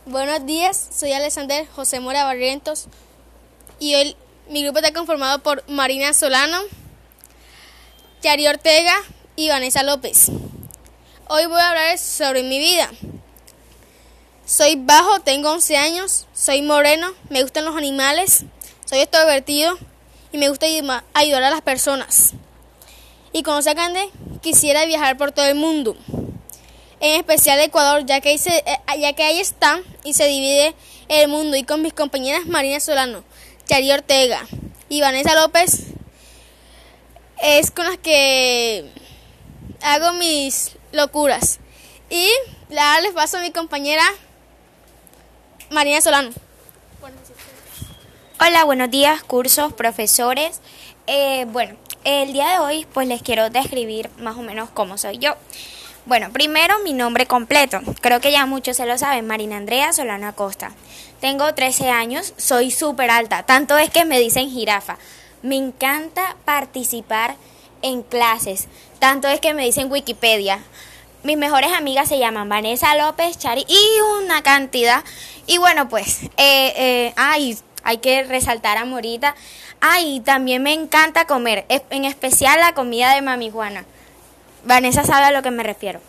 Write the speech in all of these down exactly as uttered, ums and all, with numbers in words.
Buenos días, soy Alexander José Mora Barrientos y hoy mi grupo está conformado por Marina Solano, Yari Ortega y Vanessa López. Hoy voy a hablar sobre mi vida. Soy bajo, tengo once años, soy moreno, me gustan los animales, soy extrovertido y me gusta ayudar a las personas. Y cuando sea grande, quisiera viajar por todo el mundo, en especial Ecuador, ya que, ahí se, ya que ahí está y se divide el mundo. Y con mis compañeras Marina Solano, Yari Ortega y Vanessa López, es con las que hago mis locuras. Y la les paso a mi compañera Marina Solano. Hola, buenos días, cursos, profesores. Eh, bueno, el día de hoy pues les quiero describir más o menos cómo soy yo. Bueno, primero mi nombre completo. Creo que ya muchos se lo saben, Marina Andrea Solano Acosta. Tengo trece años, soy súper alta, tanto es que me dicen jirafa. Me encanta participar en clases, tanto es que me dicen Wikipedia. Mis mejores amigas se llaman Vanessa López, Chari y una cantidad. Y bueno, pues, eh, eh, ay, hay que resaltar a Morita. Ay, también me encanta comer, en especial la comida de Mami Juana. Vanessa sabe a lo que me refiero.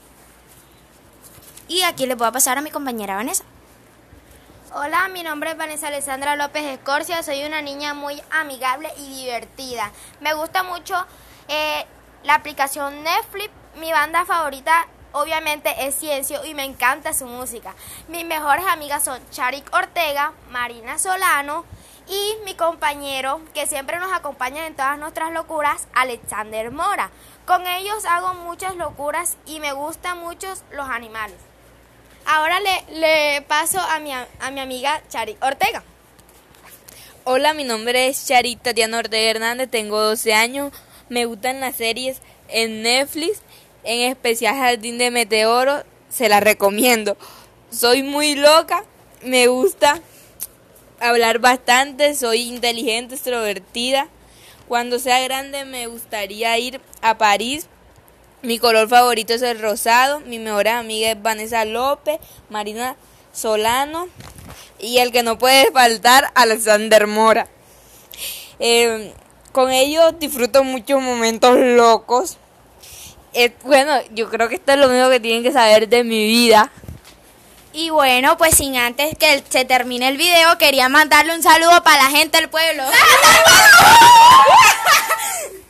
Y aquí le voy a pasar a mi compañera Vanessa. Hola, mi nombre es Vanessa Alessandra López Escorcia, soy una niña muy amigable y divertida. Me gusta mucho eh, la aplicación Netflix. Mi banda favorita obviamente es Ciencio y me encanta su música. Mis mejores amigas son Yari Ortega, Marina Solano y mi compañero que siempre nos acompaña en todas nuestras locuras, Alexander Mora. Con ellos hago muchas locuras y me gustan mucho los animales. Ahora le, le paso a mi, a mi amiga Yari Ortega. Hola, mi nombre es Yari Tatiana Ortega Hernández, tengo doce años, me gustan las series en Netflix, en especial Jardín de Meteoro, se las recomiendo. Soy muy loca, me gusta hablar bastante, soy inteligente, extrovertida. Cuando sea grande me gustaría ir a París. Mi color favorito es el rosado. Mi mejor amiga es Vanessa López, Marina Solano y el que no puede faltar, Alexander Mora. Eh, con ellos disfruto muchos momentos locos. Eh, bueno, yo creo que esto es lo único que tienen que saber de mi vida. Y bueno, pues sin antes que se termine el video, quería mandarle un saludo para la gente del pueblo.